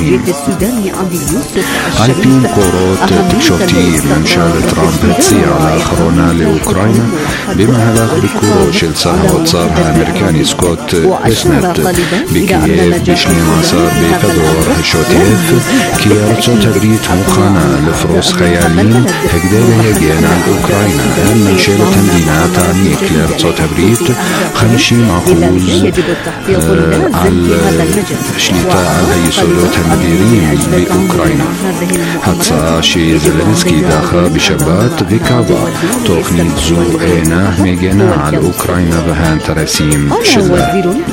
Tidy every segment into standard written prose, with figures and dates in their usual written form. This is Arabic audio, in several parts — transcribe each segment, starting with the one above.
2020. על פי מקורות תקשורתיים, ממשלת טראמפ הציעה לאחרונה לאוקראינה במהלך ביקורו של שר האוצר האמריקני סקוט בסנט בקייב ב-12 בפברואר השוטף כי ארצות הברית מוכנה לפרוס חיילים כדי להגן על אוקראינה. ממשלת המדינה תעניק לארצות הברית 50% על שליטה על היסודות המדירים באוקראינה, הצעה שזלנסקי דחה בשבת וקבע תוכנית זו אינה מגנה על אוקראינה והאינטרסים שלה.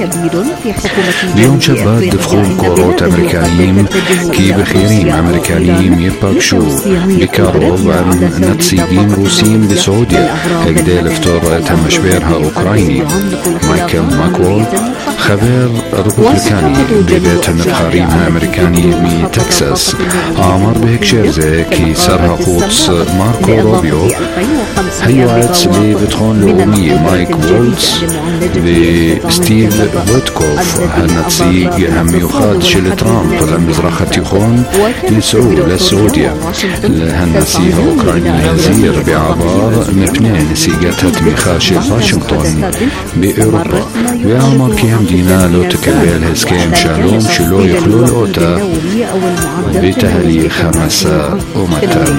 ביום שבת דיווחו מקורות אמריקניים כי בכירים אמריקניים ייפגשו בקרוב עם נציגים רוסיים בסעודיה כדי לפתור את המשבר האוקראיני. מייקל מקוול, חבר רפובליקני בבית הנבחרים האמריקני מטקסס, אמר בהקשר זה כי שר החוץ מרקו רוביו, היועץ לביטחון לאומי מייק וולץ וסטיב וויטקוף, הנציג המיוחד של טראמפ למזרח התיכון, נסעו לסעודיה. הנשיא האוקראיני הזהיר בעבר מפני נסיגת התמיכה של וושינגטון באירופה ואמר כי המדינה לא תקבל הסכם שלום שלא יכלול אותה בתהליך המשא ומתן.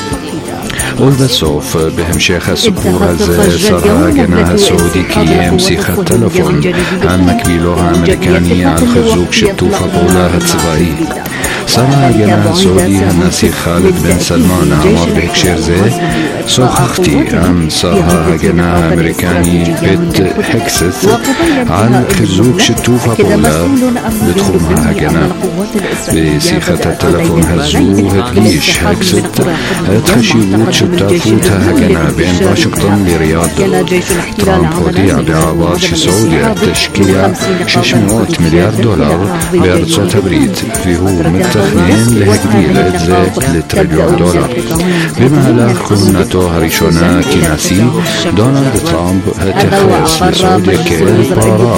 ולבסוף, בהמשך הסיפור הזה, שר ההגנה הסעודי קיים שיחת טלפון עם מקבילו האמריקני על חיזוק שיתוף הפעולה הצבאי. שר ההגנה הסעודי הנשיא חאלד בן סלמן אמר בהקשר זה, שוחחתי עם שר ההגנה האמריקני פט הקסת על חיזוק שיתוף הפעולה בתחום ההגנה. בשיחת הטלפון הזו הדגיש הקסת את חשיבות שותפות ההגנה בין וושינגטון לריאד. טראמפ הודיע בעבר שסעודיה תשקיע $600 מיליארד בארצות הברית והוא מתכנן להגדיל את זה $1 טריליון. במהלך כהונתו הראשונה כנשיא, דונלד טראמפ התייחס לסעודיה כאל פרה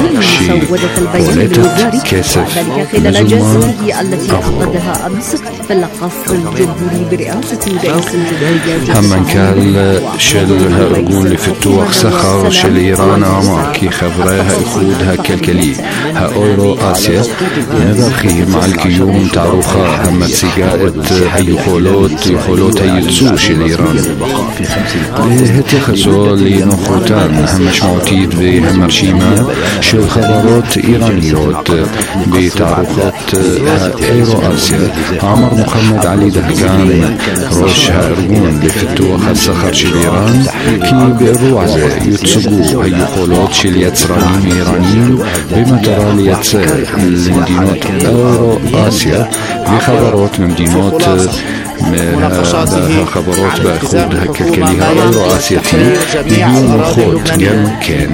שפולטת כסף מזומן עבורו. המנכ"ל של הארגון לפיתוח סחר של איראן אמר כי חברי האיחוד הכלכלי האירו-אסיה מברכים על קיום תערוכה המציגה את יכולות הייצוא של איראן. בהתייחסו לנוכחותן המשמעותית והמרשימה של חברות איראניות בתערוכת האירו-אסיה, אמר מוחמד עלי דהקן, ראש הארגון לפיתוח הסחר של איראן, כי באירוע זה יוצגו היכולות של יצרנים איראנים במטרה לייצר למדינות אירו-אסיה וחברות ממדינות החברות באיחוד הכלכלי האירו-אסייתי יהיו נוחות גם כן.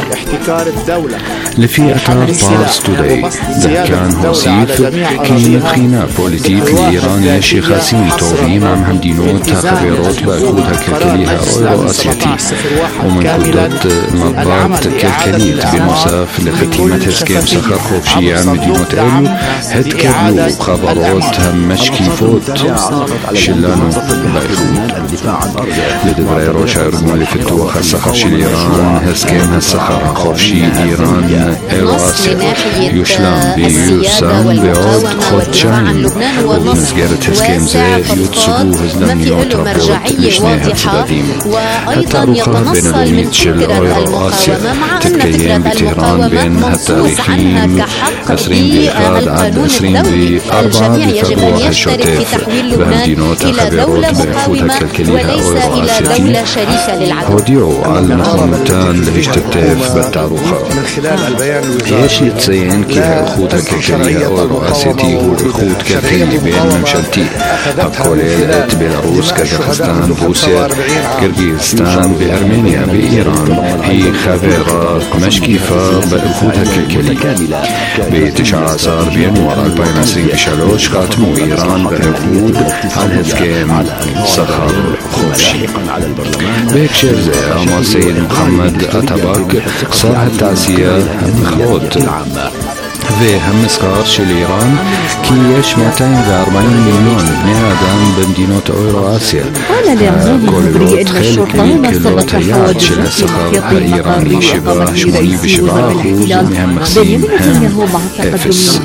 לפי אתר פארס טודיי, דהקן הוסיף כי מבחינה פוליטית לאיראן יש יחסים טובים עם המדינות החברות באיחוד הכלכלי האירו-אסייתי ומנקודת מבט כלכלית בנוסף לחתימת הסכם סחר חופשי עם מדינות אלו התקבלו חברות המשקיפות שלנו באיחוד. לדברי ראש הארגון לפיתוח הסחר של איראן, הסכם הסחר החופשי איראן אירו-אסיה יושלם וייושם בעוד חודשיים, ובמסגרת הסכם זה יוצגו הזדמנויות רבות לשני הצדדים. התערוכה הבינלאומית של אירו-אסיה תתקיים בטהרן בין התאריכים 21 עד 24 בפברואר השוטף, והמדינות החברות באיחוד הכלכלי האירו-אסייתי הודיעו על נכונותן להשתתף בתערוכה. יש לציין כי האיחוד הכלכלי האירו-אסייתי הוא איחוד כלכלי בין ממשלתי הכולל את בלרוס, קזחסטן, רוסיה, קירגיזסטן וארמניה, ואיראן היא חברה משקיפה באיחוד הכלכלי. ב-19 בינואר 2023 חתמו איראן והאיחוד על הסכם סחר חופשי. בהקשר זה אמר סייד מוחמד עטבק, שר התעשייה, המכרות והם מסחר של איראן כי יש 240 מיליון בני אדם במדינות אורו-אסיה הכוללות חלק מקהילות היעד של השכר האיראני שבה 87% מהמכסים הם אפס.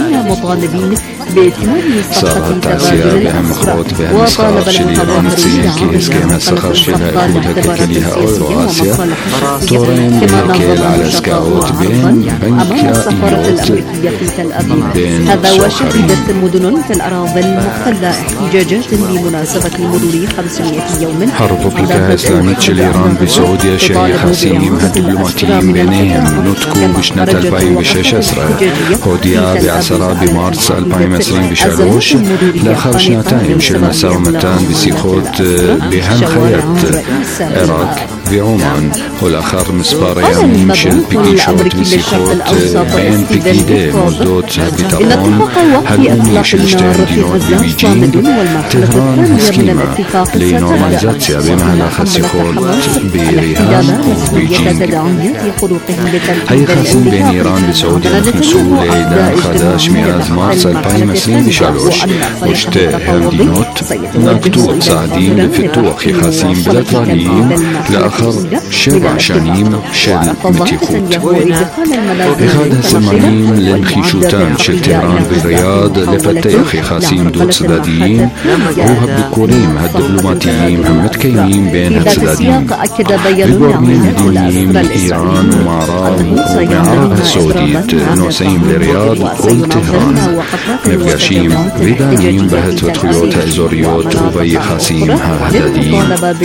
שר התעשייה והמכרות והמסחר של איראן ציין כי הסכם השכר של האיחוד הכלכלי האורו-אסיה תורם להקל על עסקאות בין בנקאיות בין סוחרים. הרפובליקה האסלאמית של איראן וסעודיה שהיחסים הדיפלומטיים ביניהם נותקו בשנת 2016 הודיעה ב10 במרץ 2023 לאחר שנתיים של משא ומתן ושיחות בהנחיית עיראק ועומאן ולאחר מספר ימים של פגישות ושיחות בין פקידי מוסדות הביטחון הלאומי של שתי המדינות בבייג'ינג, טהרן הסכימה לנורמליזציה במהלך השיחות בריאד ובייג'ינג. היחסים בין איראן וסעודיה נכנסו לעידן חדש מאז מרץ 2023 ושתי המדינות נקטו צעדים לפיתוח יחסים בילטרליים לאחר 7 שנים של מתיחות. אחד הסימנים לנחישותן של טהרן וריאד לפתח יחסים דו-צדדיים הוא הביקורים הדיפלומטיים המתקיימים בין הצדדים וגורמים מדיניים מאיראן ומערב ומערב הסעודית נוסעים לריאד ולטהרן, מפגשים ודנים בהתפתחויות האזוריות וביחסים ההדדיים.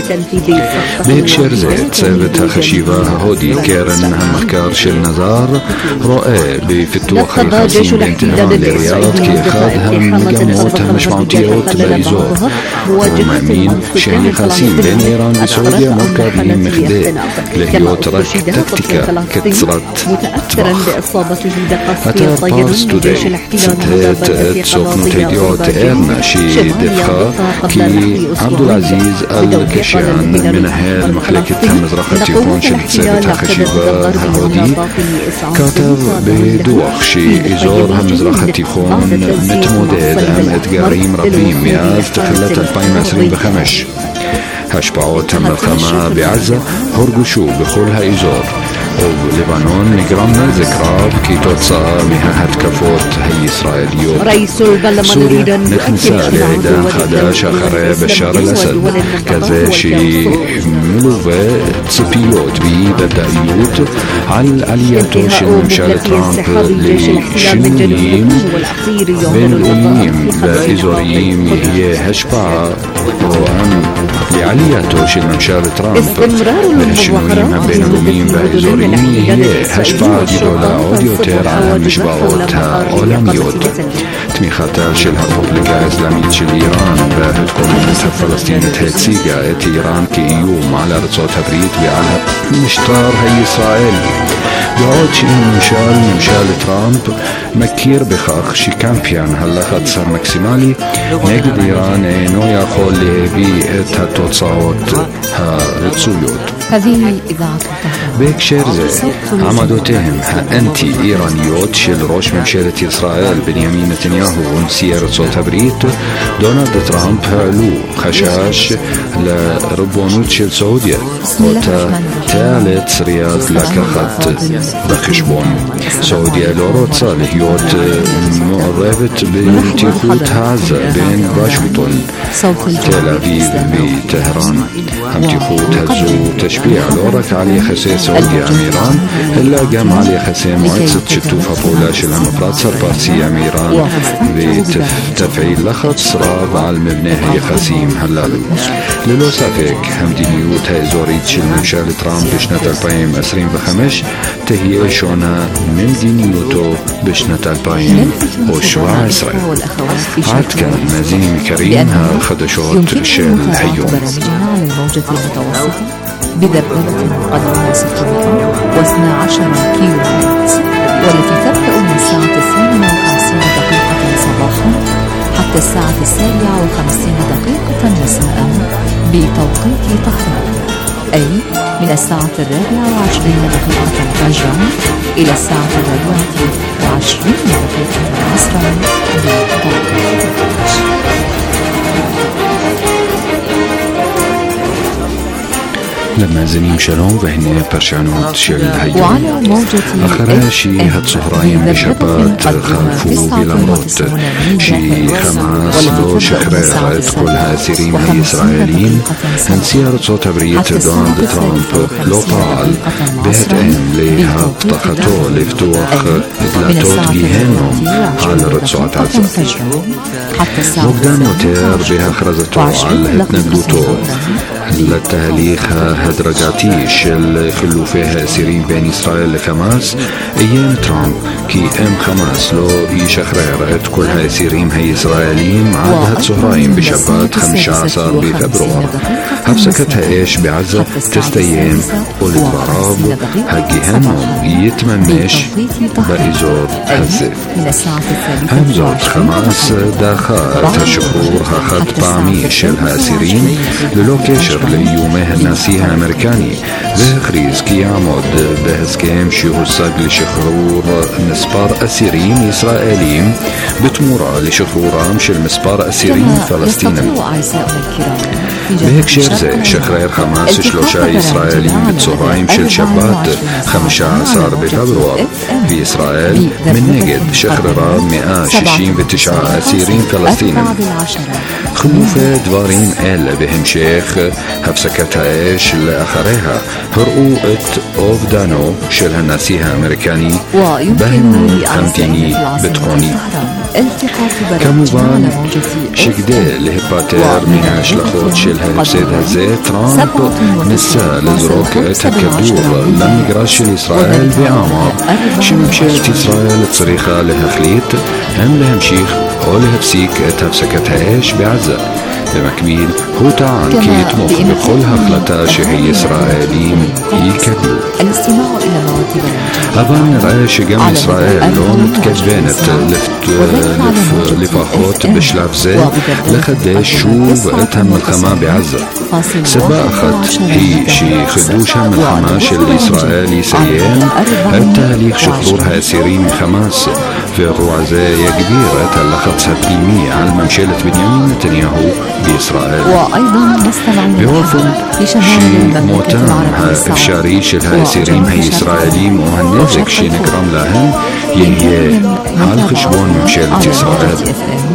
בהקשר זה צוות החשיבה ההודי קרן המחקר של נזר רואה בפיתוח היחסים בין טהרן לריאד כאחד המגמות המשמעותיות באזור. הוא מאמין שהיחסים בין איראן וסעודיה מורכבים מכדי להיות רק טקטיקה קצרת טווח. אתר פארס טודיי ציטט את סוכנות הידיעות ארנה שדיווחה כי עבדולעזיז אל-קשיאן מנהל מחלקת המזרח התיכון של צוות החשיבה ההודי כתב בדוח שאזור המזרח התיכון מתמודד עם אתגרים רבים מאז תחילת 2025. השפעות המלחמה בעזה הורגשו בכל האזור ובלבנון נגרם נזק רב כתוצאה מההתקפות הישראליות. סוריה נכנסה לעידן חדש אחרי בשאר אל-אסד כזה שמלווה ציפיות ואי-ודאיות על עלייתו של ממשלת טראמפ לשינויים בינלאומיים ואזוריים יהיה השפעה לעלייתו של ממשלת טראמפ והשינויים הבינלאומיים והאזוריים יהיה השפעה גדולה עוד יותר על המשוואות העולמיות. תמיכתה של הרפובליקה האסלאמית של איראן בהתקוממות הפלסטינית הציגה את איראן כאיום על ארצות הברית ועל המשטר הישראלי, בעוד שממשל טראמפ מכיר בכך שקמפיין הלחץ המקסימלי נגד איראן אינו יכול להביא את התוצאות הרצויות. בהקשר זה, עמדותיהם האנטי-איראניות של ראש ממשלת ישראל בנימין נתניהו ונשיא ארצות הברית דונלד טראמפ העלו חשש לריבונות של סעודיה אותה תיאלץ ריאד לקחת בחשבון. סעודיה לא רוצה להיות מעורבת במתיחות עזה בין וושינגטון, תל אביב וטהרן. המתיחות הזו תשפיע לא רק על יחסי סעודיה עם איראן אלא גם על יחסי מועצת שיתוף הפעולה של המפרץ הפרסי עם איראן ותפעיל לחץ רב על מבנה היחסים הללו. ללא ספק המדיניות האזורית של ממשלת טראמפ בשנת 2025 תהיה שונה ממדיניותו בשנת 2017. עד כאן מאזינים יקרים החדשות של היום. بدبابة قدرها 612 كيلو هرتز والتي تبدأ من الساعة 52 صباحا حتى الساعة 57 مساء بتوقيت طهران أي من الساعة 24:20 فجرا إلى الساعة 24:20 عصرا لما زنيم شلون وهني برشانوت شل هيو أخراشي هاد صهرايم بشبات خلفو بلموت شي خماس لو شخريرت كلها سيرين هي إسرائيلين هن سيارة صوت بريت دونالد ترامب لو قال بهت ام لها طاقتو لفتوخ دلاتوت جيهنم على رتسوعة عزة مقدام وتير بها خرزتو على هتنقلوتو للتهليخ هدرجاتيش اللي خلو فيها اسيرين بين اسرائيل لحماس ايام ترامب كي ام حماس لو يشخريرت كلها اسيرين هي اسرائيليين عاد هاد صهرايم بشبات 15 بفبراير هفسكتها ايش بعزة تستيام ولدبراب هجيهنم يتممش بإزور هزف همزود خماس داخل تشخور هاخد بعميش الهاسيرين للو كشر ليومه الناسيها أمريكاني بخريز كي يعمد بهزكام شيهوساق لشخرور مسبار أسيرين إسرائيليين بتمورا لشخرورا مش المسبار أسيرين فلسطينيين بهيك شيرزي شخرير حماس شلوشا إسرائيليين بتصهرايم شل شبات 15 بفبراير في إسرائيل من نجد شخررا 169 أسيرين فلسطينيين خلوفة دوارين إلا بهم شيخ هفسكتها إيش لآخرها هرقوقت أوفدانو شلها ناسيها أمريكاني بهم خمتيني بتقوني كموبان شكده لهباتير من أشلخوت شلها نفسيدها زي ترامب نسا لزروك تكدور لم يقراش لإسرائيل بعمر شمشيلة إسرائيل تصريخة لها خليت هم لهم شيخ أو لها بسيك تفسكتها إيش بعزة بمكميل هو تعان كي يتمخ بكل هخلتا شهي إسرائيليين يكدو أبان رأيش جم إسرائيل لون تكبينت لفاخوت بشلاف زي لخدش شوف اتهم الخما بعزة سباخت هي شي خدوشة من خماش الإسرائيلي سيام التهليخ شخرورها أسيرين خماس في الروازية كبيرة تلخت 70% على ممشيلة بنيامين نتنياهو بإسرائيل بوفن شي موتان افشاري شلها أسيرين هي إسرائيليين وهنزك شي نكرم لهم يهي على خشبون ممشيلة إسرائيل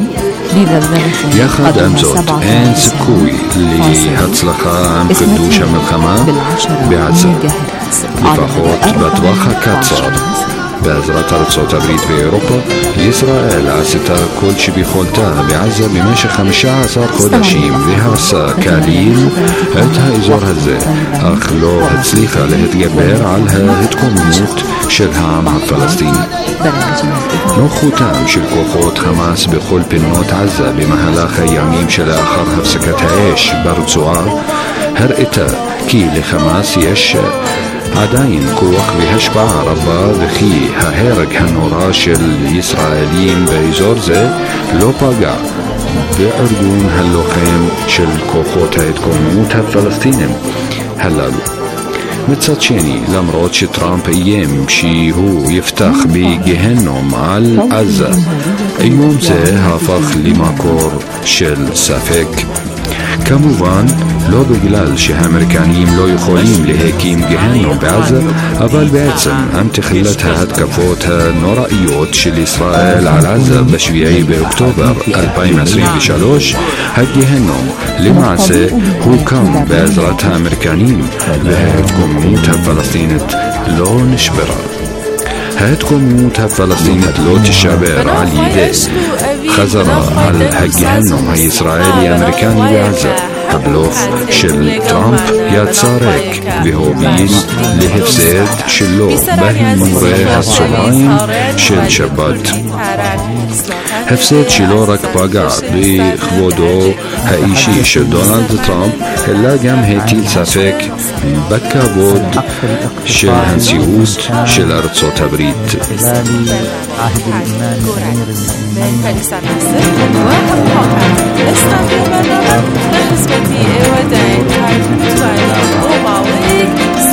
ياخد أمزود إن سكوي اللي هتصلخا أم خدوشة من الخما بعزة لفاخوت بطواخا كاتصار بعزرة أرض بريد في أوروبا إسرائيل عستا كل شي بيخولتها بعزة بمشي 15 خدشيم بهرسا كاليل هتها إزور هزة أخلو هتسليخة لهتجبر علها هتكون موت شلها مع الفلسطيني نوخو تام شلكوخوت حماس بخل بنوت عزة بمهلا خياميم شلا آخر هفسكتها إيش برزوعة هرئتا كي لخماس يش عداين كوخ بهشبع ربا بخي ههرق هنوراش الإسرائيليين بيزور زي لو باقع بأرجون هلو خيم شل كوخوت هيتكون موتها فلسطينيين هلالو متساتشيني لمروت شي ترامب ايام شي هو يفتخ بجهنم على عزة يوم زي هافخ لماكور شل سافك كموفان لو بجلال شي امريكانيين لو يخوليم لهيكيم جهنم بعزة أبال بعزم أم تخلتها هتكفوتها نورائيوت شل إسرائيل على عزة بشبيعي بأكتوبر 2023 هالجهنم لمعسى هو كم بعزرتها امريكانيين بهتكم موتها فلسطينة لو نشبرها هاتكم موتها فلسطينة لو تشابر على اليدين خزرة على هالجهنم هي إسرائيلي أمريكاني بعزة هبلوف شل ترامب يتصارك بهوبيل لهفساد شلو بهم موري هالصهراين شل شبات هفساد شلورك باقع بخبودو هايشي شل دونالد ترامب هلا جام هيتيل سافك بكا بود شل هنسيود شل أرض تبريد عهد الإيمان من كنيسة ناصر استعمل برنامج لحزبتي ودين هاي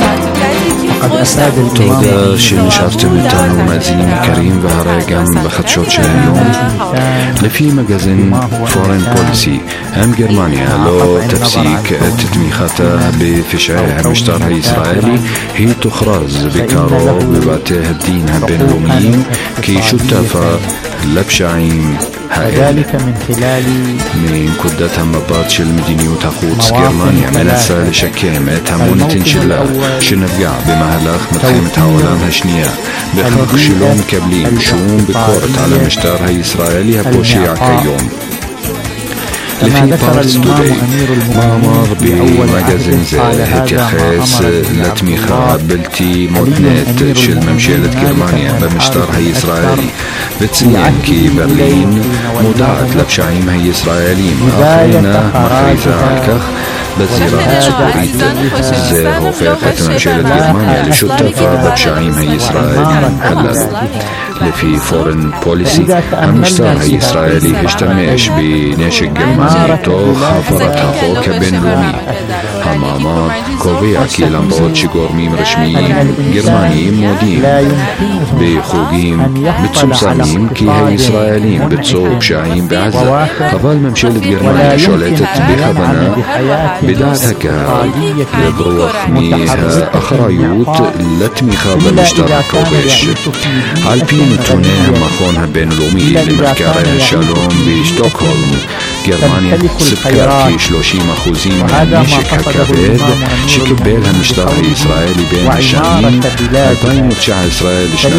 תודה שנשארתם איתנו מאזינים יקרים והרי גם בחדשות של היום. לפי מגזין פורן פוליסי, אם גרמניה לא תפסיק את תמיכתה בפשעי המשטר הישראלי, היא תוכרז בקרוב בבתי הדין הבינלאומיים כשותפה לפשעים האלה. מנקודת המבט של מדיניות החוץ, גרמניה מנסה לשקם את המוניטין שלה שנפגע במהלך מלחמת העולם השנייה בכך שלא מקבלים שום ביקורת על המשטר הישראלי הפושע כיום. לפי פארס טודיי, מאמר במגזין זה התייחס לתמיכה בלתי מותנית של ממשלת גרמניה במשטר הישראלי וציין כי ברלין מודעת לפשעים הישראלים אך אינה מכריזה על כך בזירה הציבורית. זה הופך את ממשלת גרמניה לשותפה בפשעים הישראלים הללו. לפי פורן פוליסי, המשטר הישראלי השתמש בנשק גרמני תוך הפרת החוק הבינלאומי. המאמר קובע כי למרות שגורמים רשמיים גרמניים מודים בחוגים מצומצמים כי הישראלים ביצעו פשעים בעזה, אבל ממשלת גרמניה שולטת בכוונה בדעת הקהל לברוח מהאחריות לתמיכה במשטר הכובש. על פי נתוני המכון הבינלאומי למחקרי השלום בשטוקהולם, גרמניה סיפקה כ-30% מהנשק הכבד שקיבל המשטר הישראלי בין השנים 2019 לשנת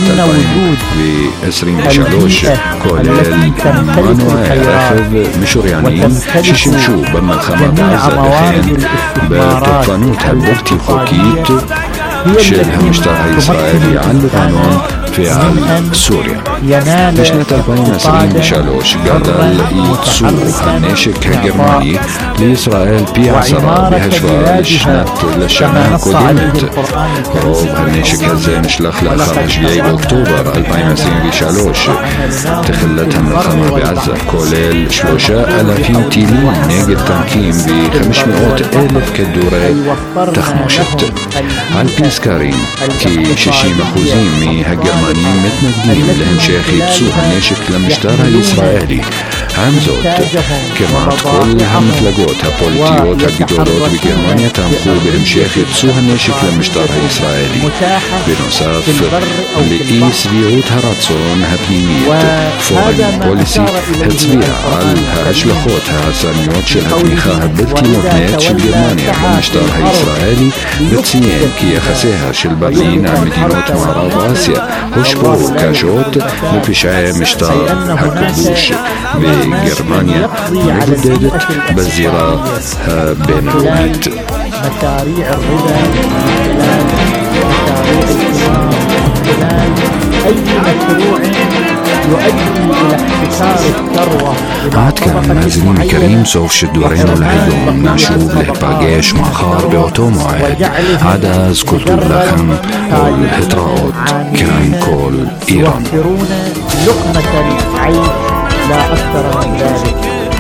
2023, כולל מנועי רכב משוריינים ששימשו במלחמה בעזה, וכן בתוקפנות הבלתי חוקית של המשטר הישראלי על לבנון ועל סוריה. בשנת 2023 גדל ייצוא הנשק הגרמני לישראל פי 10 בהשוואה לשנה הקודמת. רוב הנשק הזה נשלח לאחר 7 באוקטובר 2023, תחילת המלחמה בעזה, כולל 3,000 טילים נגד טנקים ו-500,000 כדורי תחמושת. על פי סקרים, כ-60% מהגרמנים מתנגדים להמשך ייצוא הנשק למשטר הישראלי. עם זאת, כמעט כל המפלגות הפוליטיות הגדולות בגרמניה תמכו בהמשך ייצוא הנשק למשטר הישראלי. בנוסף לאי שביעות הרצון הפנימית, פורן פוליסי הצביע על ההשלכות ההרסניות של התמיכה הבלתי מותנית של גרמניה במשטר הישראלי וציין כי יחסיה של ברלין על מדינות מערב אסיה הושפעו קשות מפשעי משטר הכיבוש וגרמניה מבודדת בזירה הבינלאומית. مشاريع الربا خلال مشاريع الإسلام خلال أي مشروع يؤدي إلى احتكار الثروة. עד כאן מאזינים יקרים, סוף שידורנו להיום. נשוב להיפגש מחר באותו מועד. עד אז כל טוב לכם ולהתראות. כאן כל איראן. لقمة العيش لا أكثر من ذلك.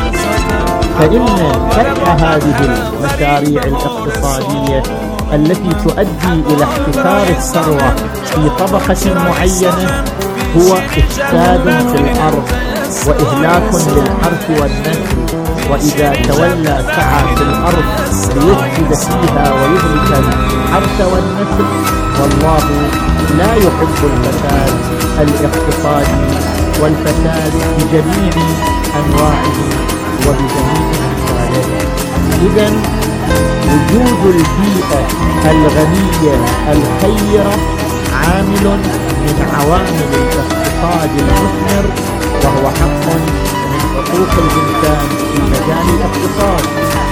فإن فتح هذه المشاريع الاقتصادية التي تؤدي إلى احتكار الثروة في طبقة معينة هو إفساد في الأرض وإهلاك للحرث والنسل، وإذا تولى سعى في الأرض ليفسد فيها ويهلك الحرث والنسل، والله لا يحب الفساد الاقتصادي والفساد بجميع أنواعه وبجميع أمثاله. إذن وجود البيئة الغنية الخيرة عامل من عوامل الاقتصاد المثمر، وهو حق من حقوق الإنسان في مجال الاقتصاد.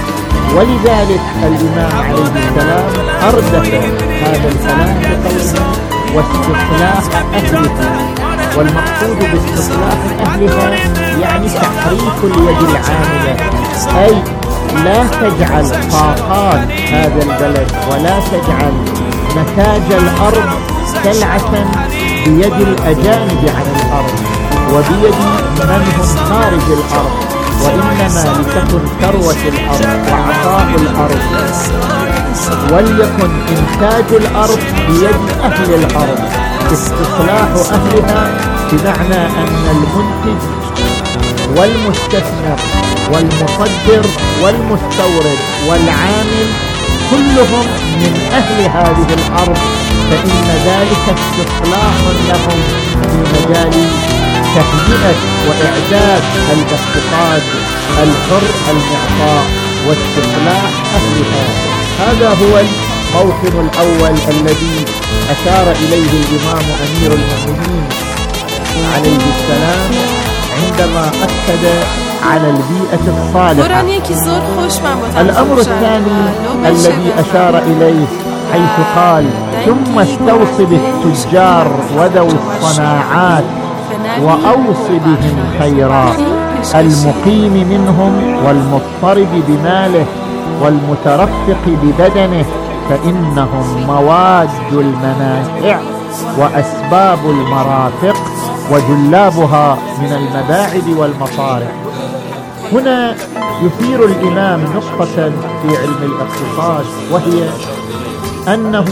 ولذلك الإمام عليه السلام أردف هذا الكلام بقوله واستصلاح أهلها، والمقصود باستصلاح أهلها يعني تحريك اليد العاملة، أي لا تجعل طاقات هذا البلد ولا تجعل نتاج الأرض سلعة بيد الأجانب عن الأرض وبيد من هم خارج الأرض، وإنما لتكن ثروة الأرض وعطاء الأرض وليكن إنتاج الأرض بيد أهل الأرض، استصلاح أهلها، بمعنى أن المنتج والمستثمر والمصدر والمستورد والعامل كلهم من أهل هذه الأرض، فإن ذلك استصلاح لهم في مجال تهيئة وإعداد الاقتصاد الحر المعطاء واستقلاع أهلها. هذا هو الموطن الأول الذي أشار إليه الإمام أمير المؤمنين عليه السلام عندما أكد على البيئة الصالحة. الأمر الثاني الذي أشار إليه حيث قال: ثم استوص بالتجار وذوي الصناعات وأوص بهم خيرا، المقيم منهم والمضطرب بماله والمترفق ببدنه، فإنهم مواد المنافع وأسباب المرافق وجلابها من المباعد والمصارف. هنا يثير الإمام نقطة في علم الاقتصاد، وهي أنه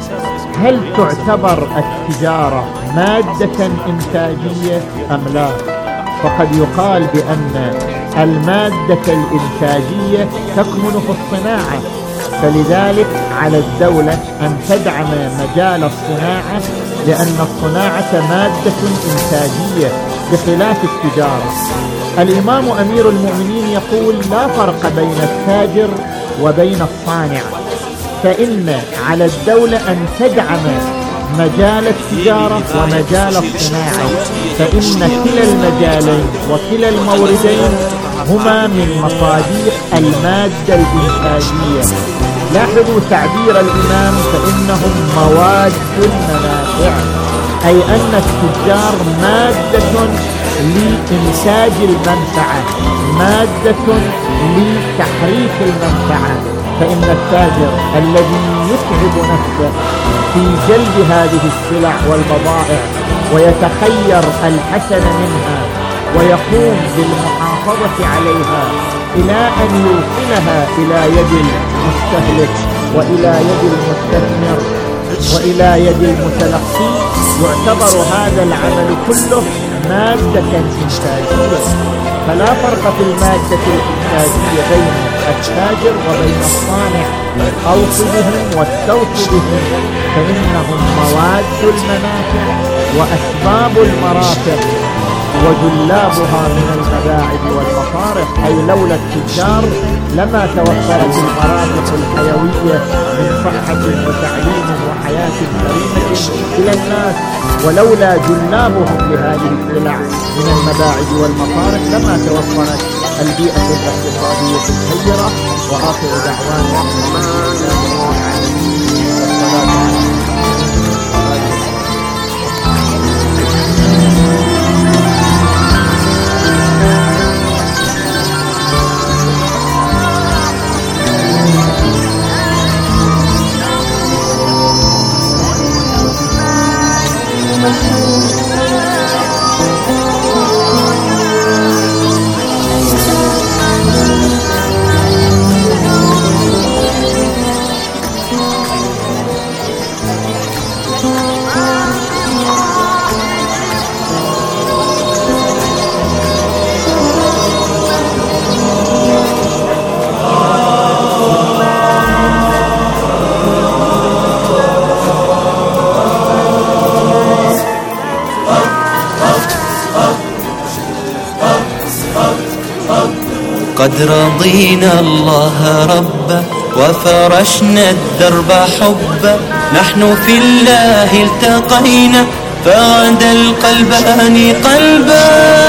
هل تعتبر التجارة مادة إنتاجية أم لا؟ فقد يقال بأن المادة الإنتاجية تكمن في الصناعة، فلذلك على الدولة أن تدعم مجال الصناعة، لأن الصناعة مادة إنتاجية بخلاف التجارة. الإمام أمير المؤمنين يقول: لا فرق بين التاجر وبين الصانع، فإن على الدولة أن تدعم مجال التجارة ومجال الصناعة، فإن كلا المجالين وكلا الموردين هما من مصادر المادة الإنتاجية. لاحظوا تعبير الإمام: فإنهم مواد المنافع، أي أن التجار مادة لإنتاج المنفعة، مادة لتحريك المنفعة. فإن التاجر الذي يتعب نفسه في جلب هذه السلع والبضائع ويتخير الحسن منها ويقوم بالمحافظة عليها إلى أن يوصلها إلى يد المستهلك وإلى يد المستثمر وإلى يد المتلقي، يعتبر هذا العمل كله مادة إنتاجية. فلا فرق في المادة الإنتاجية بين التاجر وبين الصانع. أوص بهم واستوص بهم، فإنهم مواد المنافع وأسباب المرافق وجلابها من المباعد والمصارف، أي لولا التجار لما توفرت المرافق الحيوية من صحة وتعليم وحياة كريمة إلى الناس، ولولا جلابهم لهذه السلع من المباعد والمصارف لما توفرت البيئة الاقتصادية الخيرة. وآخر دعوانا قد رضينا الله ربا وفرشنا الدرب حبا، نحن في الله التقينا فغدا القلبان قلبا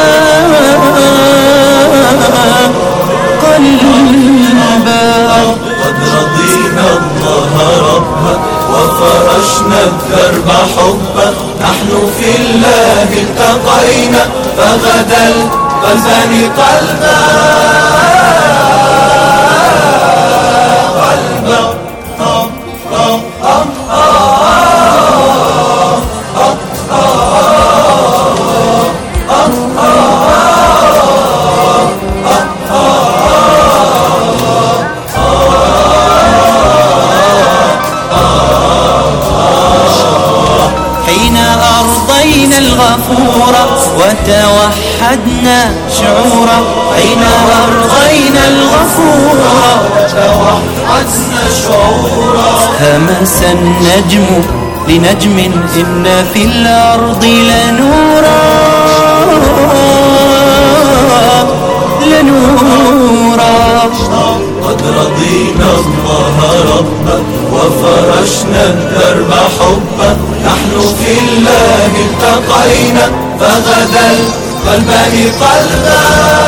قلبا. قد رضينا الله ربا وفرشنا الدرب حبا، نحن في الله التقينا فغدا القلبان قلبا. وحدنا شعورا حين أرضينا الغفورا توحدنا شعورا همس النجم لنجم إن في الأرض لنورا قد رضينا الله ربا وفرشنا الدرب حبا نحن في الله التقينا فغدا القلبان قلبا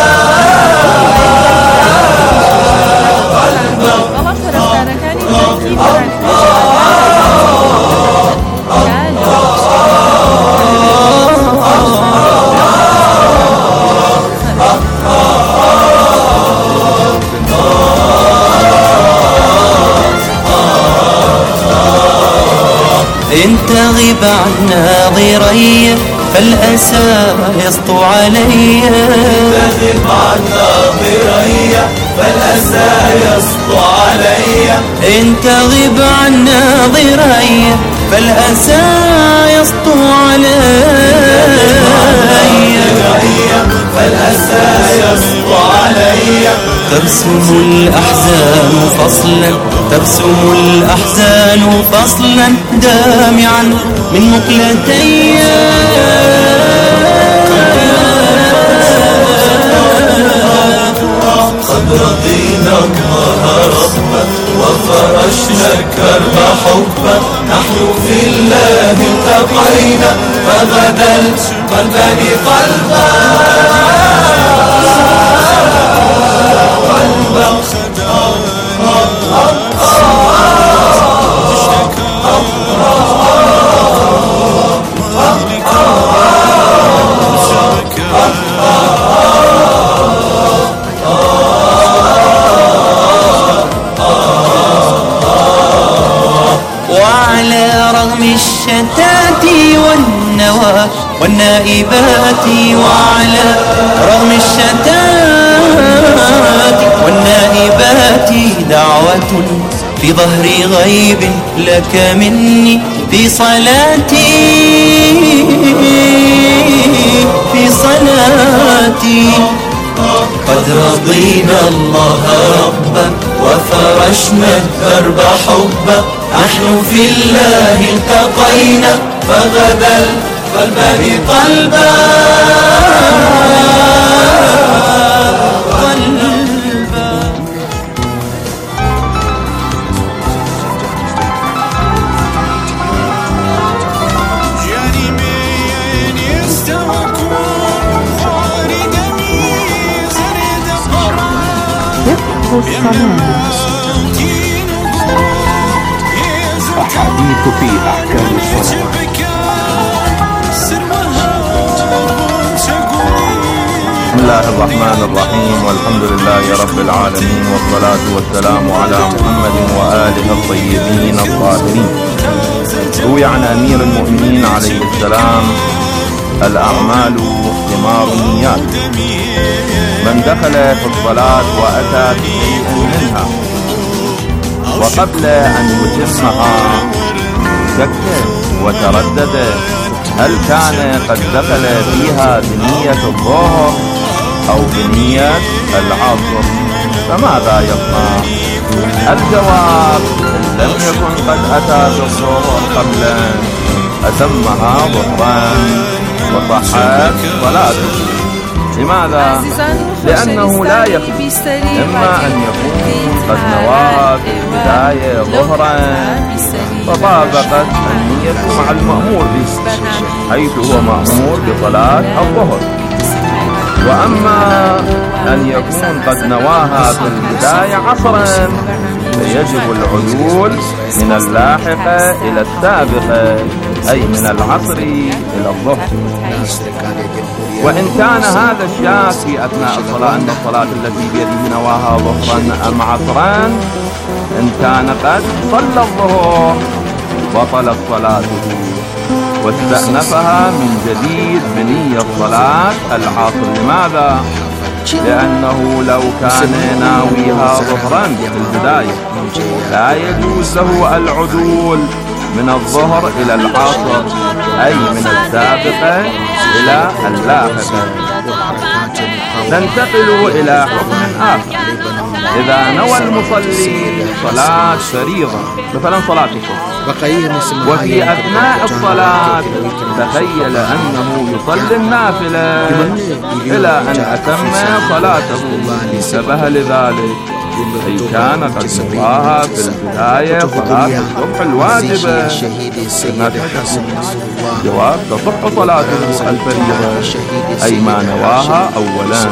إن تغب عن ناظري فالأسى يسطو علي تغب عن ناظري فالأسى يسطو علي إن تغب عن ناظري فالأسى يسطو علي فالأسى يسطو علي ترسم الأحزان فصلا ترسم الأحزان فصلا دامعا من مقلتي قد رضينا الله ربا وفرشنا الكرب حبا نحن في الله التقينا فغدا القلبان قلبا وعلى رغم الشتات والنوى والنائبات وعلى رغم الشتات والنائبات دعوة في ظهر غيب لك مني في صلاتي في صلاتي قد رضينا الله ربا وفرشنا الدرب حبا نحن في الله التقينا فغدا القلبان قلبا أحاديث في أحكام الصلاة. بسم الله الرحمن الرحيم والحمد لله رب العالمين والصلاة والسلام على محمد وآله الطيبين الطاهرين. روي عن أمير المؤمنين عليه السلام: الأعمال ثمار النيات. من دخل في الصلاة وأتى بشيء منها وقبل أن يتمها شك وتردد هل كان قد دخل فيها بنية الظهر أو بنية العصر فماذا يصنع؟ الجواب: إن لم يكن قد أتى بالظهر قبل أتمها ظهرا وصحت صلاته. لماذا؟ لأنه لا يخلو إما أن يكون قد نوى في البداية ظهرا فطابقت النية مع المأمور به حيث هو مأمور بصلاة الظهر، وأما أن يكون قد نواها في البداية عصرا فيجب العدول من اللاحق إلى السابق، أي من العصر إلى الظهر. وإن كان هذا الشاك في أثناء الصلاة أن الصلاة التي بيده نواها ظهرا أم عصرا، إن كان قد صلى الظهر بطلت صلاته واستأنفها من جديد بنية صلاة العصر. لماذا؟ لأنه لو كان ناويها ظهرا في البداية لا يجوز له العدول من الظهر إلى العصر، أي من السابقة إلى اللاحقة. ننتقل إلى حكم آخر. إذا نوى المصلي صلاة فريضة مثلا صلاة الصبح، وفي أثناء الصلاة تخيل أنه يصلي النافلة إلى أن أتم صلاته، انتبه لذلك، أي كان قد نواها في البداية صلاة الصبح الواجبة، جواب تصح صلاته الفريضة أي ما نواها أولا.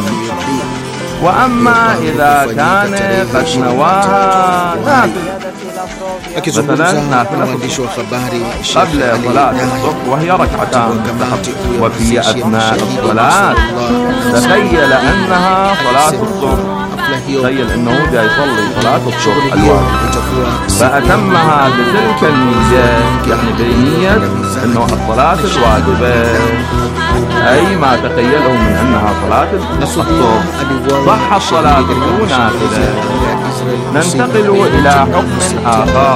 وأما إذا كان قد نواها نافلة، مثلا نافلة قبل صلاة الصبح وهي ركعتان، وفي أثناء الصلاة تخيل أنها صلاة الصبح، تخيل أنه جاي يصلي صلاة الصبح الواجبة فأتمها بتلك النية، يعني بنية أنه الصلاة الواجبة أي ما تخيله من أنها صلاة الصبح، صحت صلاته نافلة. ننتقل إلى حكم آخر.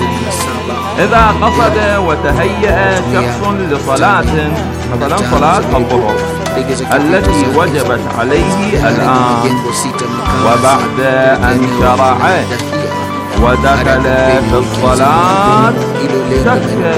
إذا قصد وتهيأ شخص لصلاة، مثلا صلاة الظهر التي وجبت عليه الآن، وبعد أن شرع ودخل في الصلاة شك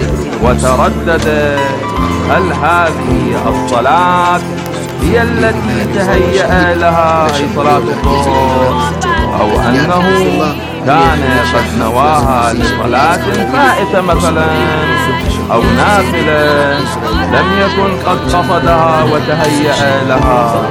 وتردد هل هذه الصلاة هي التي تهيأ لها أي صلاة الظهر، أو أنه كان قد نواها لصلاة فائتة مثلا أو نافلة لم يكن قد قصدها وتهيأ لها،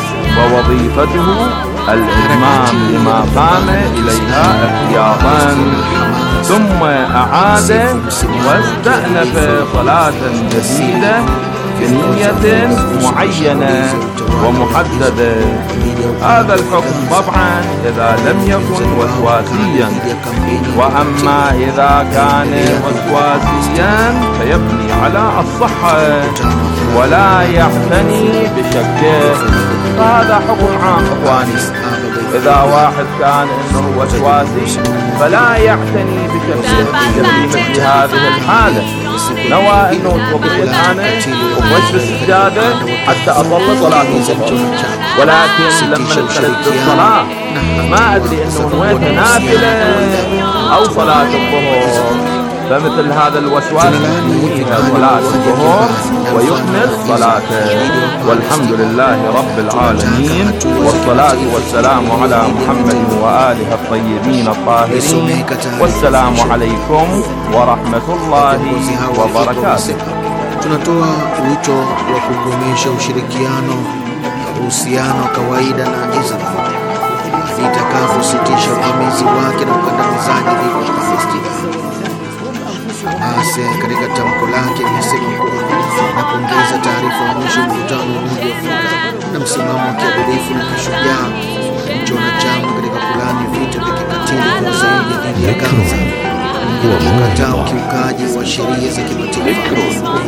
ووظيفته الإتمام لما قام إليها احتياطا، ثم أعاد واستأنف صلاة جديدة بنية معينة ومحددة. هذا الحكم طبعا إذا لم يكن وسواسيا، وأما إذا كان وسواسيا فيبني على الصحة ولا يعتني بشكه، فهذا حكم عام إخواني. إذا واحد كان إنه وسواسي فلا يعتني بشكه في مثل هذه الحالة، نوى إنه توضيت أنا وفوش بالسجادة حتى أصلي صلاة الظهر، ولكن لما دخلت بالصلاة ما أدري إنه نويت نافلة أو صلاة الظهر، فمثل هذا الوسواس ينهي صلاة الظهر ويكمل صلاته. والحمد لله رب العالمين، والصلاة والسلام على محمد وآله الطيبين الطاهرين، والسلام عليكم ورحمة الله وبركاته. Tunatoa wito wa kudumisha ushirikiano na uhusiano wa kawaida na Israel litakavyositisha uvamizi wake na ukandamizaji dhidi ya Palestina. Basi katika tamko lake limesema kuwa na kuongeza taarifa ya mwisho mkutano wa Umoja wa Afrika na msimamo wa kiadilifu na kishujaa nchi wanachama katika kulani vita vya kikatili vya Israeli dhidi ya Gaza na kukataa ukiukaji wa sheria za kimataifa.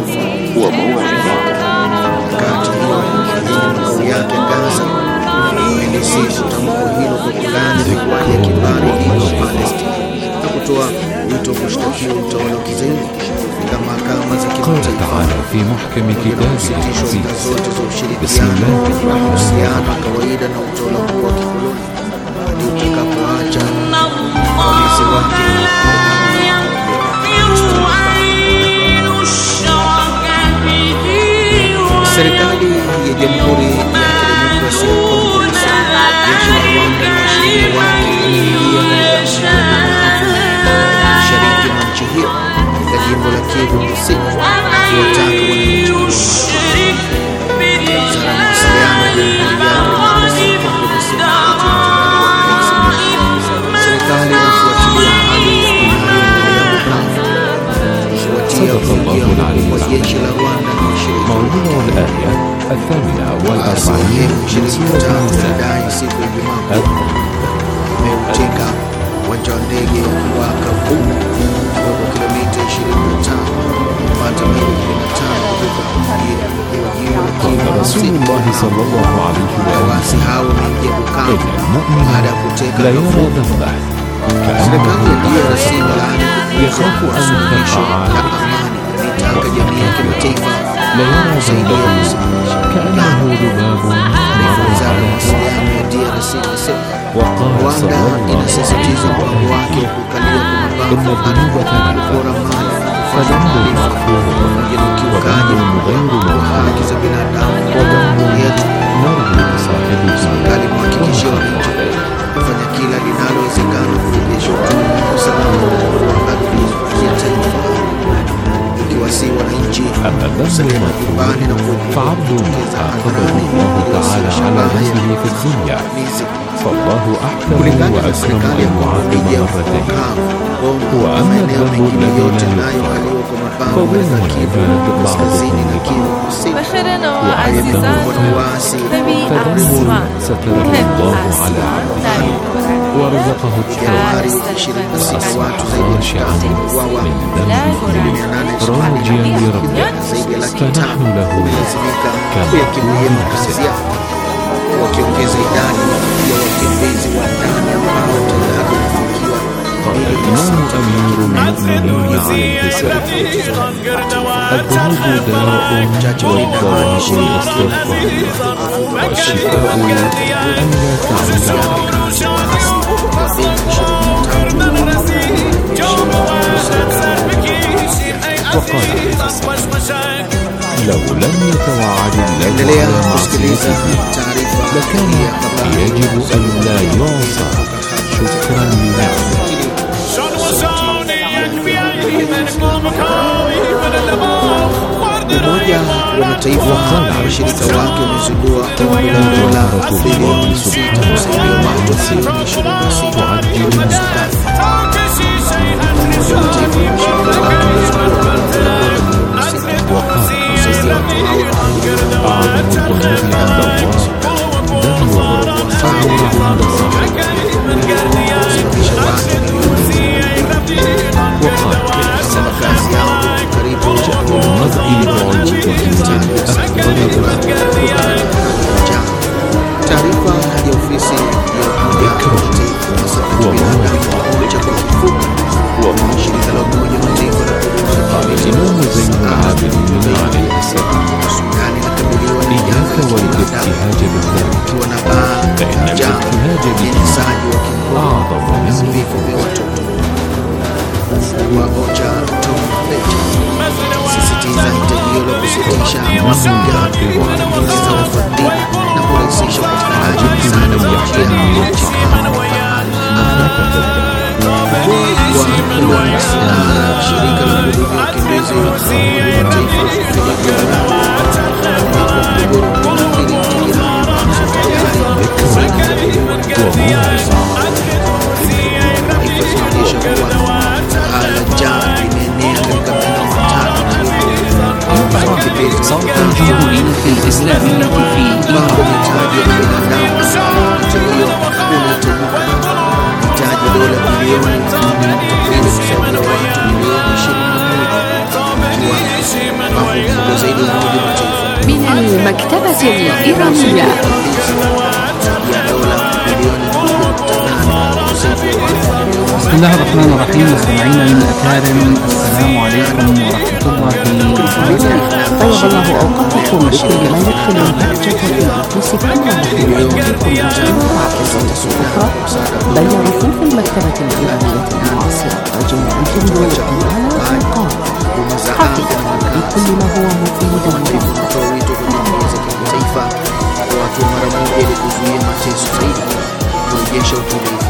Wakati hiyo makao yake Gaza ilisisha tamko hilo kwa kulani mauaji ya kimbari dhidi ya Palestina na kutoa wito kushtakiwa utawala wa kizayuni katika mahakama za kimataifa. في محكم كتابه العزيز. بسم الله الرحمن الرحيم. kawaida na utawala wa kikoloni hadi utakapoacha wamisi wake. Serikali ya Jamhuri ya Kidemokrasia ya Kongo, jeshi la Rwanda na washirika wake kuingia katika mashariki mwa nchi hiyo katika jimbo la Kivu Kusini, kuwataka wananchi wazara mawasiliano serikali inafuatilia hali صدق الله العلي العظيم. موضوع الآية 48 من سورة النساء. Meutenga uwanja wa ndege wa Kavumu kwa kilomita 25 kupata maili 15 kutoka قال رسول الله صلى الله عليه وسلم: إن المؤمن لا يرى ذنبه كأنه يخاف أن يقع عليه، kusaidia كأنه ذباب مر على Rwanda inasisitiza mpango wake wa kukalia kwa mabavu kupora mali, فذنب المغفور ukiukaji wa haki za binadamu yetu. نرجو لصاحبه Serikali kuhakikishia wananchi kufanya kila linalowezekana kurejesha usalama wa ardhi ya taifa, ikiwasi wananchi kusalia majumbani na فعبد عاقبه الله تعالى على ذنبه في الدنيا، فالله أحكم وأكرم أن يعاقب مرتين. وأما الذنب الذي لا يغفر فظلم العباد بعضهم لبعض، فذنب ستره الله على عبده ورزقه التوبة فأصبح خاشعا من ذنبه راجيا لربه، فنحن له كمحكوم محسن. wakiongeza idadi ya wakimbizi wa ndani ambao tayari wamefikiwa. قال الإمام أمير المؤمنين عليه السلام: الذنوب داء والدواء الاستغفار، والشفاء أن لا تعود عليك. وقال لو لم يتوعد الله على معصيته لكان يجب أن لا يعصى شكرا لنعمه. Umoja wa Mataifa na washirika wake wamezindua lengo la bilioni 6 kusaidia watu asilimia 26 wa Sudan. Taarifa ya ofisi ya shirika la Umoja wa Mataifa الإمام زين العابدين عليه السلام: إياك والابتهاج بالذنب، فإن الابتهاج به أعظم من الفقر. sisitiza hitajio la kusitisha mapigano, kuongeza ufadhili na kurahisisha upatikanaji wa misaada kwa shirika la huduma ya wakimbizi wa صوت الجمهورية الإسلامية في من المكتبة الإيرانية. بسم الله الرحمن الرحيم. مستمعينا من الأكارم، السلام عليكم ورحمة الله وبركاته. طيب الله أوقاتكم بكل ما يدخل البهجة في أنفسكم ومحبوبكم مع قصص أخرى بين رفوف المكتبة الإيرانية المعاصرة وجميع الجدد والأنواع والألقاب، حافظا بكل ما هو مفيد watu mara moja ili kuzuia mateso zaidi, kurejesha utulivu.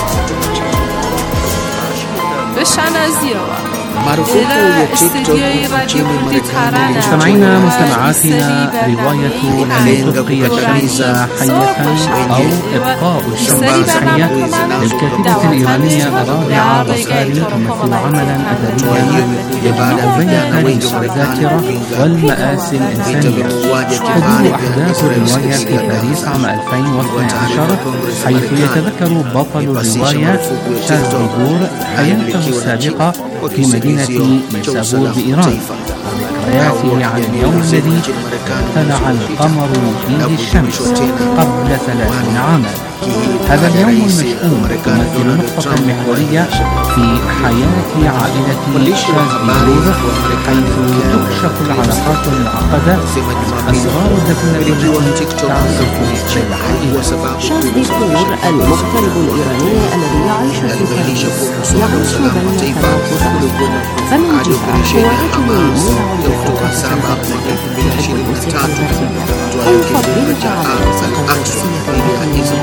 marufuku ya TikTok nchini Marekani. مستمعينا مستمعاتنا، رواية أن تبقي الشمس حية أو إبقاء الشمس حية للكاتبة الإيرانية الرابعة بصاري تمثل عملا أدبيا يجمع بين التاريخ والذاكرة والمآسي الإنسانية. تدور أحداث الرواية في باريس عام 2012، حيث يتذكر بطل الرواية شازبيغور حياته السابقة في مدينة نيسابور بإيران، ويأتي عن اليوم الذي طلع القمر فيه الشمس قبل 30 عاما. هذا اليوم المشؤوم يمثل نقطة محورية في حياة عائلة شازدي، حيث تكشف العلاقات المعقدة، أسرار الدفنة التي تعزف بالعائلة. شازدي المغترب الإيراني الذي يعيش في باريس يعيش بين تناقضات، فمن جهة هو رجل منعزل يحب الموسيقى الذاتية ويفضلها على الموسيقى الكلاسيكية،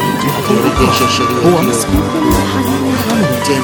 هو مسكوت بالحنان الغامض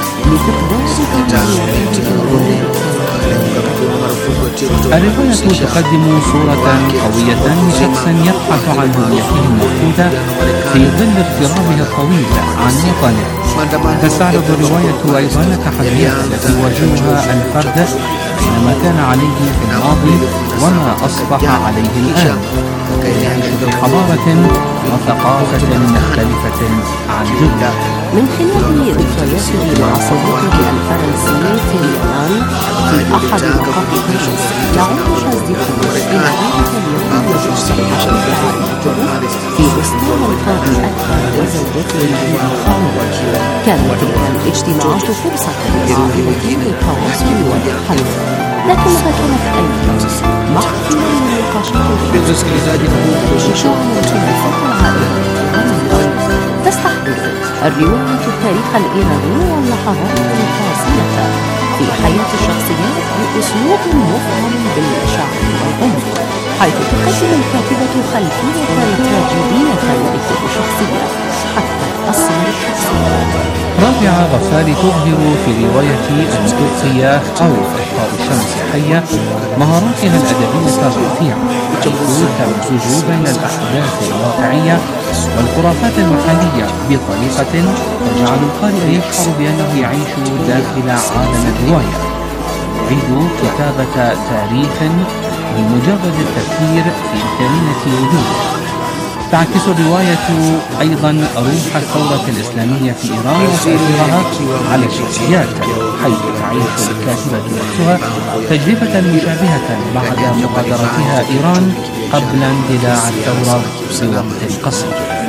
الرواية تقدم صورة قوية لشخص يبحث عن هويته المفقودة في ظل اغترابه الطويل عن وطنه. تستعرض الرواية أيضا التحديات التي يواجهها الفرد بين ما كان عليه في الماضي وما أصبح عليه الآن، وكيف يعيش في حضارة وثقافة مختلفة عن جدة. من خلال ذكرياته مع صديقه الفرنسي في اليونان في أحد مقاطعه، يعود شازدي إلى ذلك اليوم الذي اصطلحت فيه عائلته في بستان القاضي أكبر وزوجته خالد. كانت تلك الاجتماعات فرصة للعائلة للتواصل والتحدث، لكنها كانت أيضا محفلا للنقاشات وشعلت بصوت العائلة. تستحضر الرواية التاريخ الإيراني واللحظات الفاصلة في حياة الشخصيات بأسلوب مفعم بالمشاعر والعمق، حيث تقدم الكاتبة خلفية تراجيدية لكل شخصية حتى الصور الشخصية. رابع غفار تظهر في رواية المتوفية أو إحقاء الشمس حية مهاراتها الأدبية الرفيعة، حيث تمزج بين الأحداث الواقعية والخرافات المحلية بطريقة تجعل القارئ يشعر بأنه يعيش داخل عالم الرواية. يعيد كتابة تاريخ بمجرد التفكير في إمكانية وجوده. تعكس الرواية أيضا روح الثورة الإسلامية في إيران وتأثيرها على الشخصيات، حيث تعيش الكاتبة نفسها تجربة مشابهة بعد مغادرتها إيران قبل اندلاع الثورة بوقت قصير.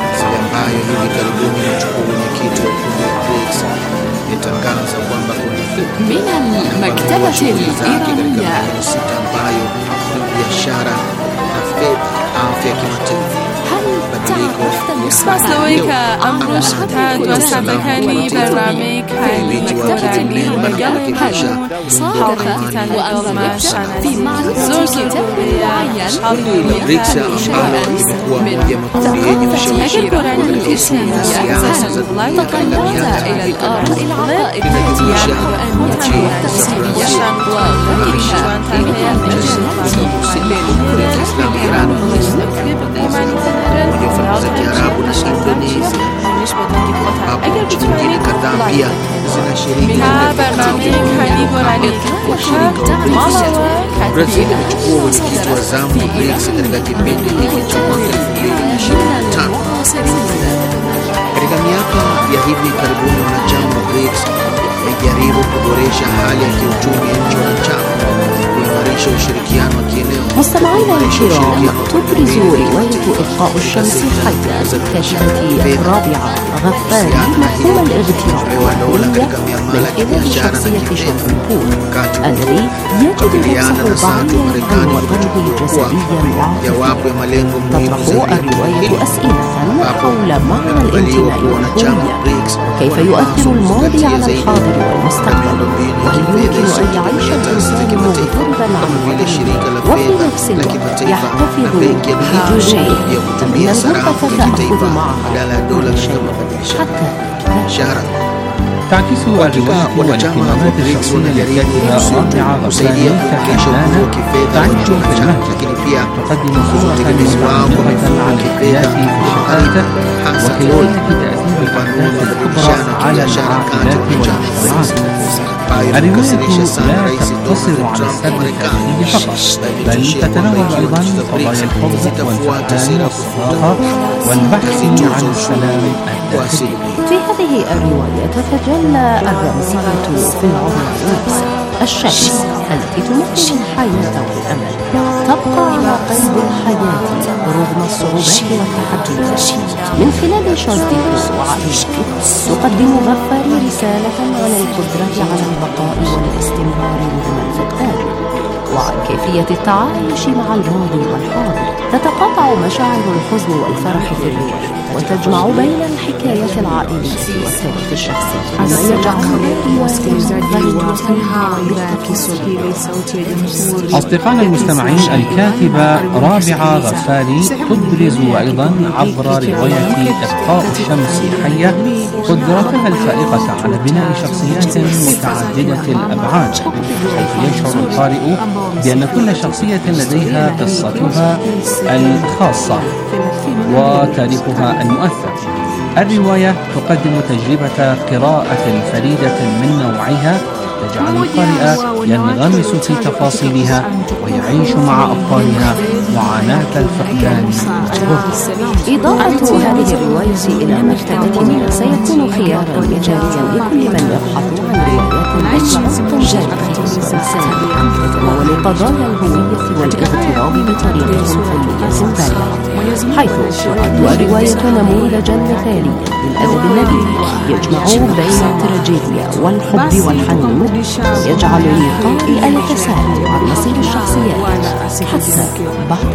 من المكتبة الإيرانية سلويك أمروش تاد وسبكني برنامج هاي مكتبة الإيرانية صادقة وأنظمة شانة زور Riksa ambalo limekuwa moja makundi yenye ushawishi katika siasa za dunia katika miaka inajumuisha nchi za Brazil, Malaysia, Islamu, Iran, Umoja wa Falme za Kiarabu na Indonesia, ambapo nchi nyingine kadhaa pia zinashiriki Brazil imechukua wenyekiti wa zamu wa BRICS katika kipindi hiki cha mwaka 2025. Katika miaka ya hivi karibuni, wanachama wa BRICS wamejaribu kuboresha hali ya kiuchumi ya nchi wanachama, kuimarisha ushirikiano wa kieneo. مستمعينا الكرام، تبرز رواية إحقاء الشمس حية للكاتبة رابعة غفاري مفهوم الاغتراب والهوية من قبل شخصية شامبور الذي يجد نفسه بعيدا عن وطنه الجسدي العاطفي. تطرح الرواية أسئلة حول معنى الانتماء والهوية، وكيف يؤثر الماضي على الحاضر والمستقبل، وهل يمكن أن يعيش الإنسان مغتربا عن وطنه وفي نفس الوقت يحتفظ بجذوره، أم أن الغربة تأخذ معها كل شيء حتى تعكس الرواية والاهتمامات الشخصية للكاتبة رابعة غفاري كحنانة تعيش في المهجر، تقدم صورة متعمقة عن الحياة في الشتات وكيفية تأثير الأحداث الكبرى على العائلات والمجتمعات. الرواية لا تقتصر على السرد التاريخي فقط، بل تتناول أيضا قضايا الحب والفقدان والصداقة والبحث عن السلام الداخلي. في هذه الرواية تتجلى الرمزية في العمر نفسه، الشمس التي تمثل الحياة والأمل تبقى على قيد الحياة رغم الصعوبات والتحديات. من خلال شارلز وعائلته تقدم غفاري رسالة عن القدرة على البقاء والاستمرار رغم الفقدان، وعن كيفية التعايش مع الماضي والحاضر. تتقاطع مشاعر الحزن والفرح في الرواية وتجمع بين الحكاية العائلية والتاريخ الشخصي، مما يجعل أصدقائنا المستمعين، الكاتبة رابعة غفاري تبرز أيضا عبر رواية إبقاء الشمس حية قدرتها الفائقة على بناء شخصيات متعددة الأبعاد، حيث يشعر القارئ بأن كل شخصية لديها قصتها الخاصة وتاريخها المؤثر. الرواية تقدم تجربة قراءة فريدة من نوعها تجعل القارئ ينغمس في تفاصيلها ويعيش مع أبطالها معاناة الفقدان والغربة. إضافة هذه الرواية إلى مكتبتنا سيكون خيارا مثاليا لكل من يبحث عن روايات عميقة جارفة وإنسانية ولقضايا الهوية والاغتراب بطريقة فنية بارعة، حيث تعد الرواية نموذجا مثاليا للأدب النبيل يجمع بين التراجيديا والحب والحنين، يجعل القارئ يتساءل عن مصير الشخصيات حتى بعد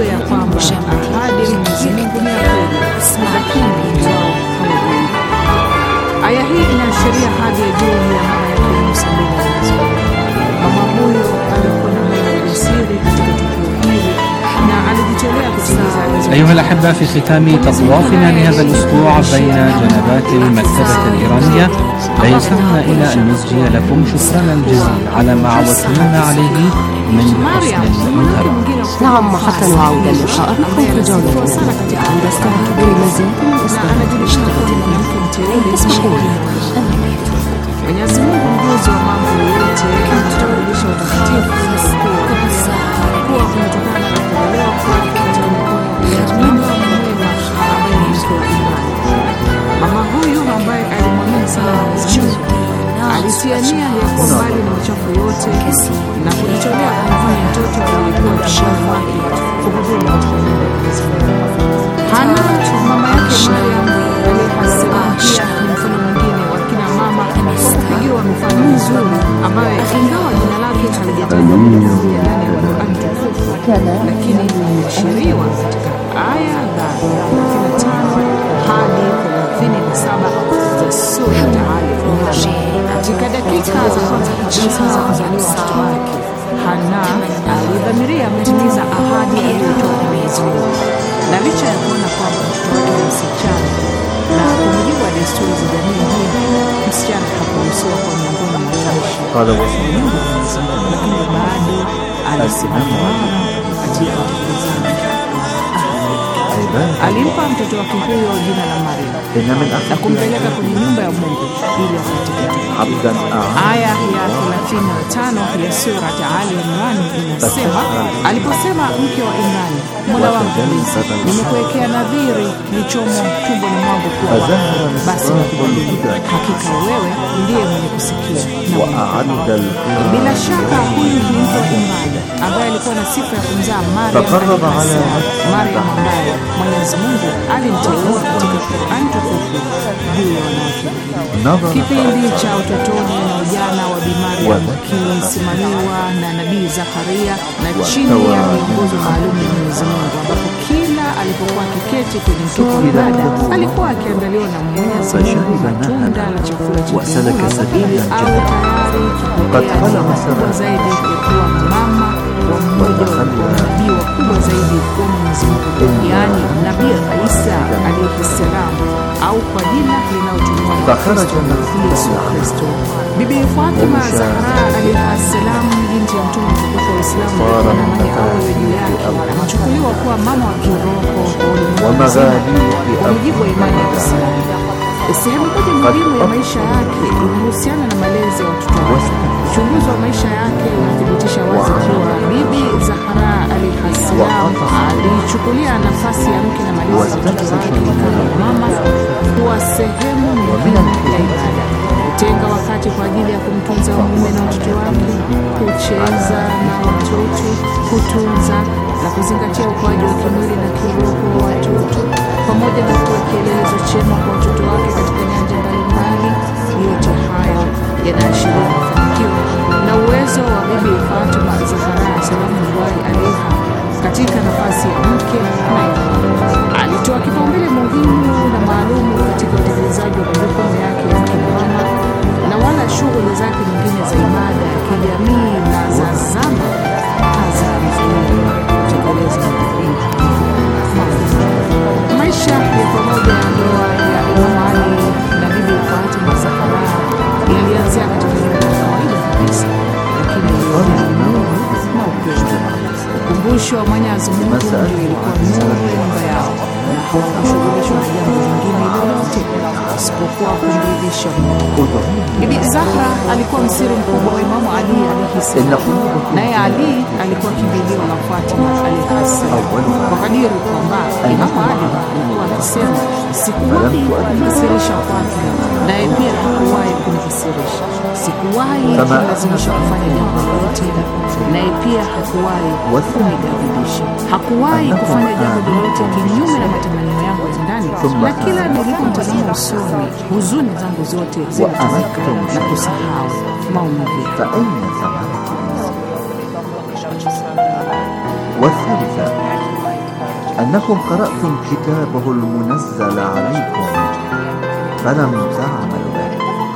aya hii inaashiria hadi ya juu ya mama yake Musa bin Mama huyo alikuwa na moyo siri katika tukio hili na alijitolea kutimiza. أيها الأحبة، في ختام تطوافنا لهذا الأسبوع بين جنبات المكتبة الإيرانية لا يسعنا إلا أن نسجي لكم شكرا جزيلا على ما عودتمونا عليه من حسن المتابعة. نعم، حتى نعود اللقاء بكم في جولة التي عند استعراض المزيد من إصدارات المشتركة. اسمحوا لي Mwenyezi Mungu mjuzi wa mambo yote anatutambulisha utakatifu kuwa kunatokana na kuelewa kwa katika mikono ya Mungu ambaye ni mtu wa imani. Mama huyu ambaye alimwamini sana Mwenyezi Mungu alitia nia ya kuwa mbali na uchafu yote na kujitolea kumfanya mtoto aliyekuwa tumboni mwake kuhudhuria katika nyumba ya Mwenyezi Mungu. Hana mama yake Mariam aliyehasema pia ni mfano mwingine wa kina mama kwa kupigiwa mifano mizuri ambayo ingawa jina lake halijatajwa ndani ya Qur'an tukufu, lakini limeashiriwa katika aya za 35 hadi 37 za sura Al-Imran. Katika dakika za kwanza kabisa za kuzaliwa mtoto wake, Hana alidhamiria kutimiza ahadi aliyotoa kwa Mwenyezi Mungu, na licha ya kuona kwamba mtoto wake ni msichana na kwa mujibu wa desturi za jamii hii msichana hakuruhusiwa kwa miongoni mwa watumishi, lakini bado alisimama katika kutekeleza. Alimpa mtoto wake huyo jina la Maryam na kumpeleka kwenye nyumba ya Mungu ili akamtakatifu. Aya ya 35 ya sura Al-Imran inasema, aliposema mke wa Imran, Mola wangu nimekuwekea nadhiri lichomo tumboni mwangu kuwa wako, basi nakubali, hakika wewe ndiye mwenye kusikia na bila shaka huyu ni mke wa Imran ambaye alikuwa na sifa ya kumzaa Maryam ambaye Mwenyezi Mungu alimteua katika Qur'an tukufu juu ya wanawake. Kipindi cha utotoni na ujana wa Bi Maryam kisimamiwa na Nabii Zakaria na chini ya miongozo maalum ya Mwenyezi Mungu, ambapo kila alipokuwa kiketi kwenye mkeka wa ibada alikuwa akiandaliwa na Mwenyezi Mungu matunda na chakula cha ili awe tayari kubwa zaidi kuwa mama wa mmoja wa nabii wakubwa zaidi kwa Mwenyezi Mungu, yaani Nabii Isa alayhi salam, au kwa jina linalotumika Yesu Kristo. Bibi Fatima Zahra alayhi salam, binti ya mtume mtukufu wa Uislamu na mwenye awe juu yake, anachukuliwa kuwa mama wa kiroho kwa mujibu wa imani ya Uislamu. Sehemu moja muhimu ya maisha yake inahusiana na malezi ya watoto wake. Uchunguzi wa maisha yake unathibitisha wazi kuwa Bibi Zahra alayhi salam alichukulia nafasi ya mke na malezi ya watoto wake kama mama kuwa sehemu muhimu ya ibada. kutenga wakati kwa ajili ya kumtunza mume na watoto wake, kucheza na watoto, kutunza na kuzingatia ukuaji wa kimwili na kiroho wa watoto, pamoja na kuwa kielelezo chema kwa watoto wake katika nyanja mbalimbali. Yote hayo yanaashiria mafanikio na uwezo wa Bibi Fatima Zahra salamullahi alaiha katika nafasi ya mke na alitoa kipaumbele muhimu na maalumu katika utekelezaji wa majukumu yake ya kimama na wala shughuli zake nyingine za ibada ya kijamii na za zama hazikumzuia kutekeleza maisha ya pamoja ya ndoa ya Imam Ali na Bibi Fatima Zahra ilianzia katika nyumba ya kawaida kabisa, lakini na upendo. Ukumbusho wa Mwenyezi Mungu ndio ilikuwa nuru ya nyumba yao na hawakushughulishwa na jambo lingine lolote isipokuwa kumridhisha Mungu. Bibi Zahra alikuwa msiri mkubwa wa Imamu Ali alayhi salam, naye Ali alikuwa kimbilio la Fatima alayhi salam, kwa kadiri kwamba Imamu Ali alikuwa akisema, sikuwahi kumkasirisha kwake, naye pia hakuwahi kunikasirisha. Sikuwahi kumlazimisha kufanya jambo lolote, naye pia hakuwahi kunighadhibisha. Hakuwahi kufanya jambo lolote kinyume na matamanio yangu ya ndani, na kila nilipomtazama usoni, huzuni zangu zote zilitoweka na kusahau maumivu. والثالثة أنكم قرأتم كتابه المنزل عليكم فلم تعملوا به،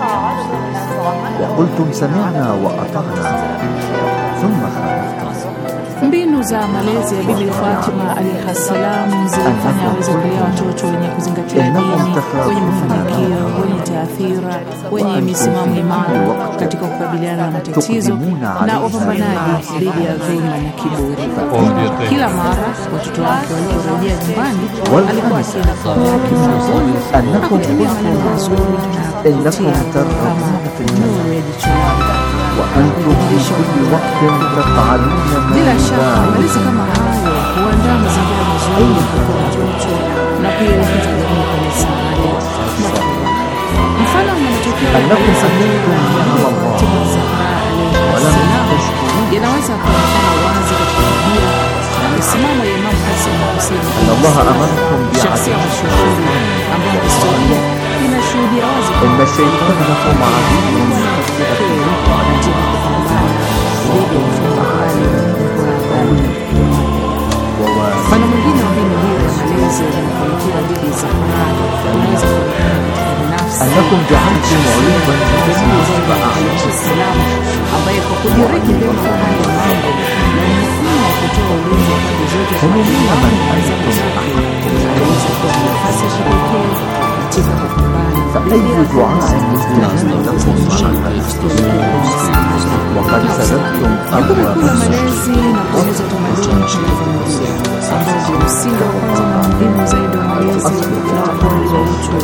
وقلتم سمعنا وأطعنا ثم خالفتم. Mbinu za malezi ya Bibi Fatima alayha salam zilifanya aweze kulea watoto wenye kuzingatia dini, wenye mafanikio, wenye taathira, wenye misimamo imara katika kukabiliana na matatizo na wapambanaji dhidi ya dhulma na kiburi. Kila mara watoto wake waliporejea nyumbani, alikuwa akienda kwa yake mwanzoni na kutumia maneno mazuri na kutia kama nuru ya jicho lake. Bila shaka malezi kama hayo huandaa mazingira mazuri kwa watoto na kuelekeza jamii kwenye saada. Mfano na matokeo ya Fatima Zahra alayhi salam yanaweza kuonekana wazi katika tabia na misimamo ya Imam Hassan na Hussein. Shakhsia mashuhuri ambayo historia inashuhudia wazi kwamba mfano mwingine wa mbinu hiyo ya malezi yaliyofanikiwa Bibi Zahra unaweza kuonekana binafsi ambaye kwa kudiriki vyema hali ya mambo na umuhimu wa kutoa ulinzi wa pande zote kwa mtazamo zake anaweza kuwa na nafasi ya kipekee katika kupambana dhidi ya jukumu la malezi na kueneza utamaduni katika familia ambao ndio msingi wa kwanza na muhimu zaidi wa malezi na ukuaji wa utu.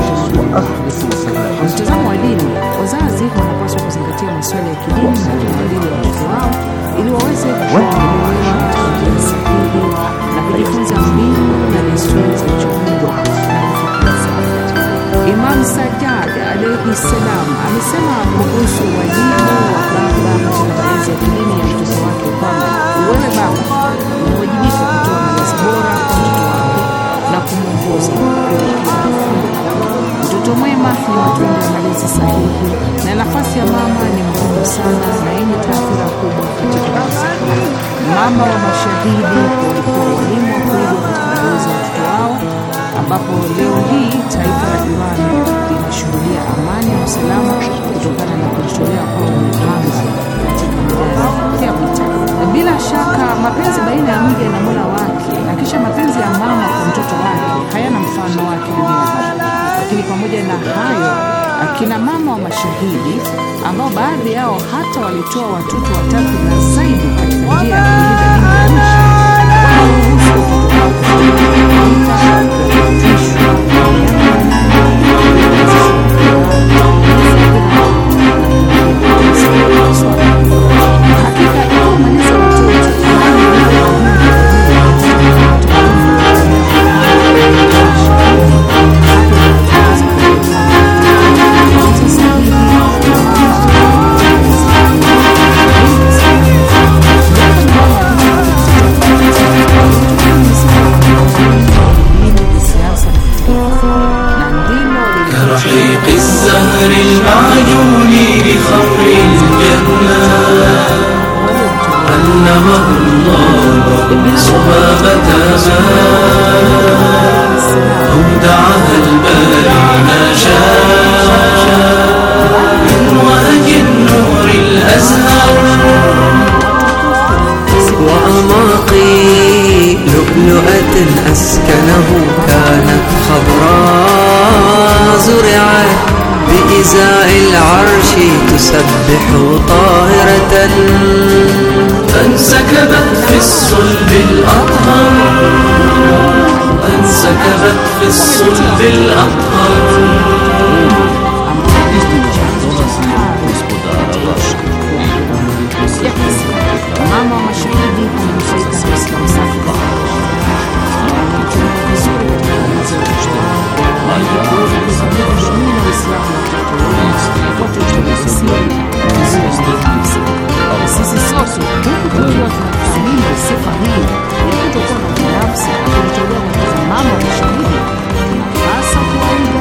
Kwa mtazamo wa dini, wazazi wanapaswa kuzingatia masuala ya kidini na maadili ya watoto wao ili waweze kuelewa katika njia sahihi na kujifunza mbinu na desturi za uchamungu na kufikiri sawa. Imam Sajjad alayhi salam amesema kuhusu wajibu wa baba katika malezi ya kidini ya mtoto wake kwamba wewe baba unawajibika kutoa malezi bora kwa mtoto wako na kumwongoza kuelekea mtoto mwema. Ni matunda ya malezi sahihi, na nafasi ya mama ni muhimu sana na yenye taathira kubwa katika malezi. Mama wa mashahidi walikuwa walimu wa kuigwa katika malezi ya watoto wao, ambapo leo hii taifa la Iran linashuhudia amani na usalama kutokana na kujitolea kwa mwanzo katika mjadala ya vita. Bila shaka mapenzi baina ya mja na Mola wake na kisha mapenzi ya mama kwa mtoto wake hayana mfano wake duniani. Lakini pamoja na hayo, akina mama wa mashahidi ambao baadhi yao hata walitoa watoto watatu na zaidi katika njia ya kulinda dini ya Sasa البحر المعجون بخمر الجنة علمه الله صبابة ماء أودعها الباري ما شاء من وهج النور الأزهر وأماقي لؤلؤة أسكنه كانت خضراء زرعت بإزاء العرش تسبح طاهرة فانسكبت في الصلب الأطهر فانسكبت في الصلب الأطهر Mama mashahidi kumsaidia Muislamu safi sisi sote huku tukiwa tunathamini sifa hii ya kutokuwa na binafsi na kujitolea kwa mama mashahidi, tunapaswa kuwaida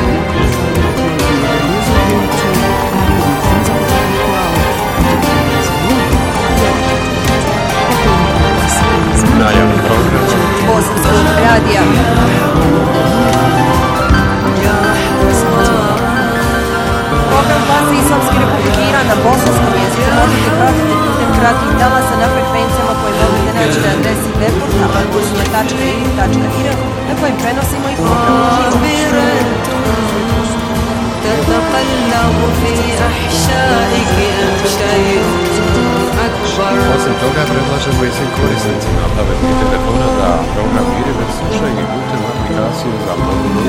Bosanskog radija. Program glasi Islamski Republike Iran na bosanskom jeziku možete pratiti putem kratkih talasa na frekvencijama koje možete naći na adresi web portala kusma.ir na kojem prenosimo i program uživo. Osim toga, predlažemo i svim korisnicima pametnih telefona da program Miriver slušaju i putem aplikacije za mobilne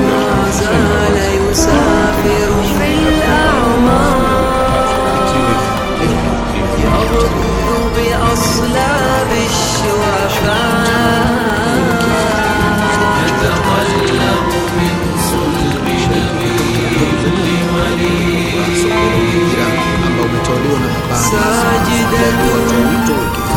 ambao umetoliwa na habari wito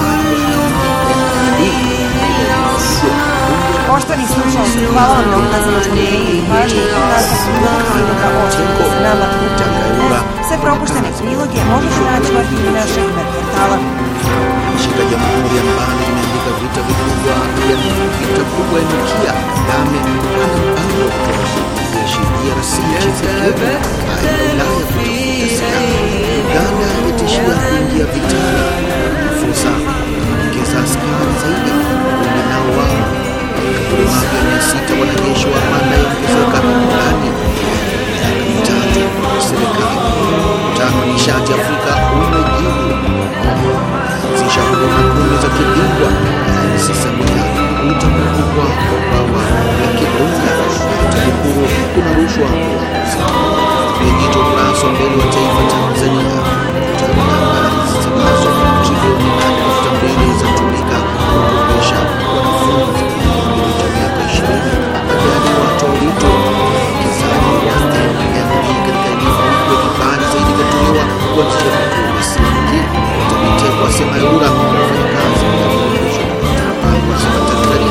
Poštovani slušalci, hvala vam na ukazanom povjerenju i pažnji i nastavku priloga očinka sa nama. Sve propuštene priloge možete naći u arhivi našeg web portala. Shika Jamhuri ambalo imeandika vita vikubwa, vita kubwa inukia Kagame amepangwa kujeshi DRC Tshisekedi Ulaya kutafuta silaha. Uganda yatishia kuingia vitani, fursa kuongeza askari zaidi nao wao. Kaburi mapya 600 wanajeshi wa Rwanda yaongezeka ndani ya mitatu serikali. Mkutano wa nishati Afrika umejibu zisha huduma kumi za kibingwa Samia utakumbukwa kwa bwawa la Kidunga. TAKUKURU kuna rushwa Benito Braso mbele wa taifa Tanzania. Utawala zisizo trilioni 8.2 za tumika kuboresha wanafunzi wa miaka 20. Baadhi ya watu wito kizazi ya MD katika elimu ya kibali zaidi katuliwa kuanzisha vituo vya singi utabitekwa sema yura kufanya kazi ya kuboresha mpango wa sema Tanzania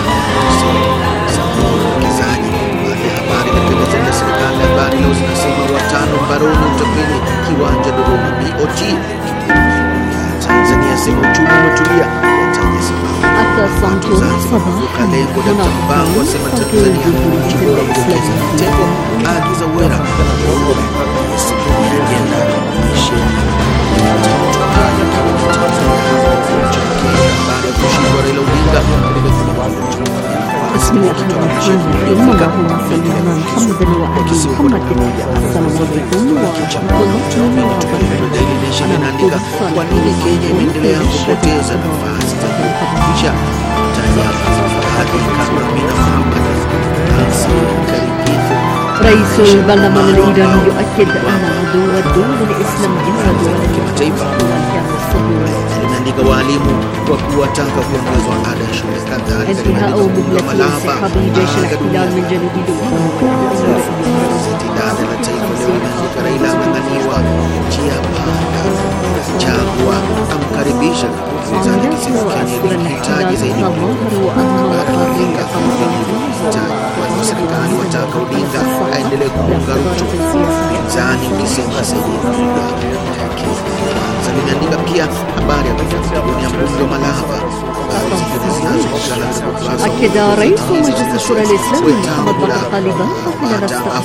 kizazi. Baadhi ya habari katika gazeti la serikali habari leo zinasema watano mbaroni utapeli kiwanja Dodoma. BOT Tanzania sema uchumi umetulia wataja sababu. Kuvuka lengo la mpango wa sema Tanzania nchi bora kuongeza mtego agiza wera agenda بسم الله الرحمن الرحيم. اللهم صل على محمد وآل محمد. السلام عليكم ورحمة الله وبركاته. inaandika kwa nini Kenya imeendelea kupoteza nafasi za kuhakikisha hadi kama Amina Mohamed رئيس البرلمان الإيراني يؤكد أن عدو الدول الإسلامية ودول kimataifa linaandika walimu kwa kuwataka kuongezwa ada ya shule kadhaa. انتهاء مهلة انسحاب جيش الاحتلال من جنوب Dada la taifa linaandika Raila ang'ang'aniwa njia panda Chagua amkaribisha upinzani akisema Kenya inahitaji zaidi serikali wataka Odinga waendelee kuunga rutu pinzani ukisema Saidi Kwanza limeandika pia habari ya kufariki mbunge wa Malava. أكد رئيس مجلس الشورى الإسلامي محمد بن طالبان خلال